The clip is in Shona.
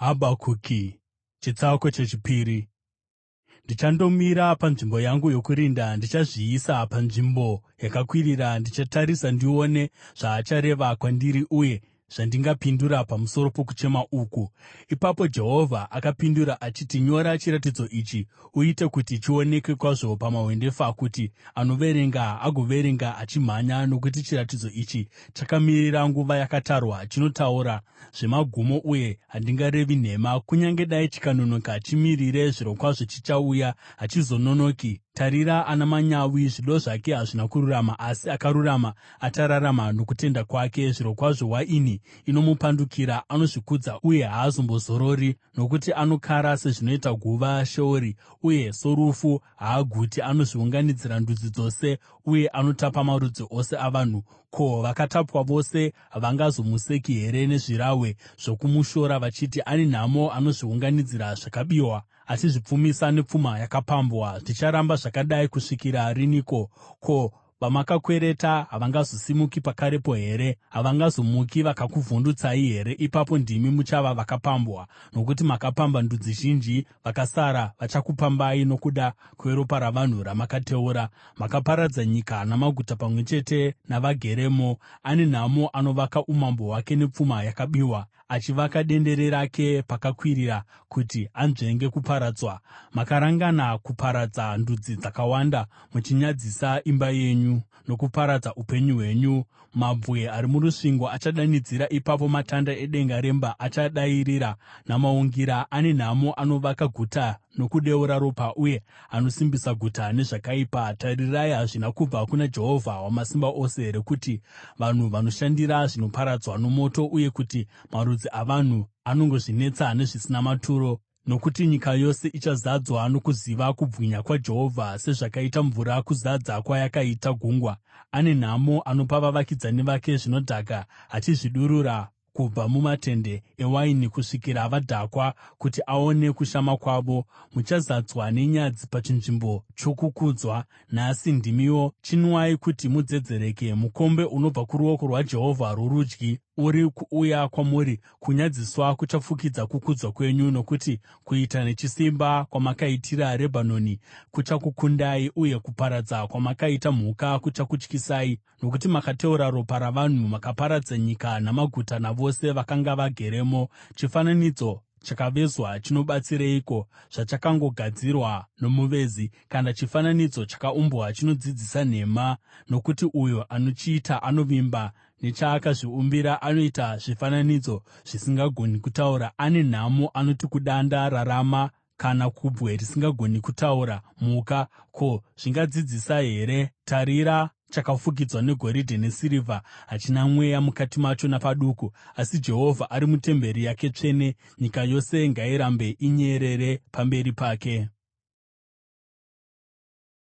Habhakuki chitsauko chechipiri. Ndichandomira panzvimbo yangu yokurinda, ndichazviisa panzvimbo yakakwirira, ndichatarisa ndione zvaachareva kwandiri uye zvandingapindura pamusoro pokuchema uku. Ipapo Jehovha akapindura achiti, “Nyora chiratidzo ichi uite kuti chionekwe kwazvo pamahwendefa, kuti anoverenga agoverenga achimhanya, nokuti chiratidzo ichi chakamirira nguva yakatarwa. Chinotaura zvemagumo uye handingarevi nhema. Kunyange dai chikanonoka, chimirire, zvirokwazvo chichauya, hachizononoki. Tarira, ana manyawi, zvido zvake hazvina kururama, asi akarurama achararama nokutenda kwake. Zvirokwazvo waini inomupandukira, anozvikudza uye haazombozorori, nokuti anokara sezvinoita guva Sheori, uye sorufu haaguti. Anozviunganidzira ndudzi dzose uye anotapa marudzi ose avanhu. Ko, vakatapwa vose havangazomuseki here nezvirahwe zvokumushora vachiti, ‘Ane nhamo anozviunganidzira zvakabiwa, achizvipfumisa nepfuma yakapambwa?’ Zvicharamba zvakadai kusvikira riniko? Ko, vamakakwereta havangazosimuki pakarepo here? Havangazomuki vakakuvhundutsai here? Ipapo ndimi muchava vakapambwa, nokuti makapamba ndudzi zhinji. Vakasara vachakupambai nokuda kweropa ravanhu ramakateura. Makaparadza nyika namaguta pamwe chete navageremo. Ane nhamo anovaka umambo hwake nepfuma yakabiwa, achivaka dendere rake pakakwirira kuti anzvenge kuparadzwa. Makarangana kuparadza ndudzi dzakawanda, muchinyadzisa imba yenyu nokuparadza upenyu hwenyu. Mabwe ari murusvingo achadanidzira, ipapo matanda edenga remba achadairira namaungira. Ane nhamo anovaka guta nokudeura ropa, uye anosimbisa guta nezvakaipa. Tarirai, hazvina kubva kuna Jehovha Wamasimba Ose here kuti vanhu vanoshandira zvinoparadzwa nomoto, uye kuti marudzi avanhu anongozvinetsa nezvisina maturo? Nokuti nyika yose ichazadzwa nokuziva kubwinya kwaJehovha, sezvakaita mvura kuzadza kwayakaita gungwa. Ane nhamo anopa vavakidzani vake zvinodhaka, achizvidurura kubva mumatende ewaini kusvikira vadhakwa, kuti aone kushama kwavo. Muchazadzwa nenyadzi pachinzvimbo chokukudzwa. Nhasi ndimiwo, chinwai kuti mudzedzereke. Mukombe unobva kuruoko rwaJehovha rworudyi uri kuuya kwamuri. Kunyadziswa kuchafukidza kukudzwa kwenyu, nokuti kuita nechisimba kwamakaitira Rebhanoni kuchakukundai, uye kuparadza kwamakaita mhuka kuchakutyisai. Nokuti makateura ropa ravanhu, makaparadza nyika namaguta navose vakanga vageremo. Chifananidzo chakavezwa chinobatsireiko, zvachakangogadzirwa nomuvezi? Kana chifananidzo chakaumbwa chinodzidzisa nhema? Nokuti uyo anochiita anovimba nechaakazviumbira, anoita zvifananidzo zvisingagoni kutaura. Ane nhamo anoti kudanda, rarama, kana kubwe risingagoni kutaura, muka. Ko, zvingadzidzisa here? Tarira, chakafukidzwa negoridhe nesirivha, hachina mweya mukati macho napaduku. Asi Jehovha ari mutemberi yake tsvene; nyika yose ngairambe inyerere pamberi pake.